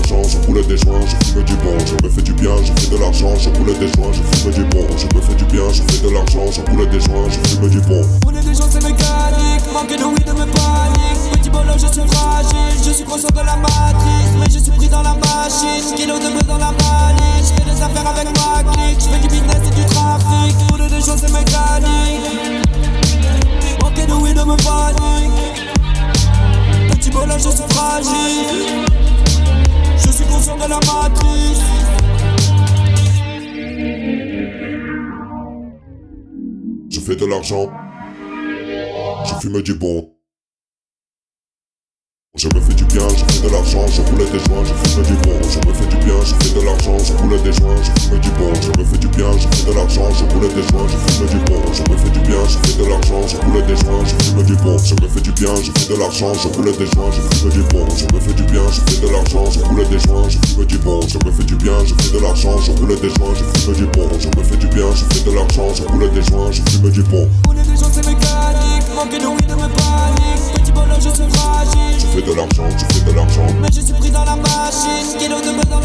l'argent, je roule des joints, je fume du bon. Je me fais du bien, je fais de l'argent, je roule des joints, je fume du bon. Je me fais du bien, je fais de l'argent, je roule des joints, je fume du bon. Rouler des gens c'est mécanique, manquer de weed me panique. Petit bolo je suis fragile, je suis conscient de la matrice, mais je suis pris dans la machine. Kilo de bleu dans la valise, je fais des affaires avec ma clique, je fais du business et du trafic. Rouler des gens c'est mécanique, manquer de weed me panique. Petit bolo je suis fragile, je suis conscient de la matrice. Je fais de l'argent, je fume du bon. Je me fais du bien, je fais de l'argent, je roule des joints, je fume du bon. Je me fais du bien, je fais de l'argent, je roule des joints, je fume du bon. Je me fais du bien, je fais de l'argent, je roule des joints, je fume du bon. Je me fais du bien, je fais de l'argent, je roule des joints, je fume du bon. Je me fais du bien, je fais de l'argent, je roule des joints, je fume du bon. Je me fais du bien, je fais de l'argent, je roule des joints, je fume du bon. Je me fais du bien, je fais de l'argent, je roule des joints, je fume du bon. Je me fais du bien, je fais de l'argent, je roule des joints, je fume du bon. Rouler des gens c'est mécanique, manquer de weed me panique. Petit bolo je suis fragile, Je fais de l'argent, je fais de l'argent. mais je suis pris dans la machine. Kilo de bleu dans la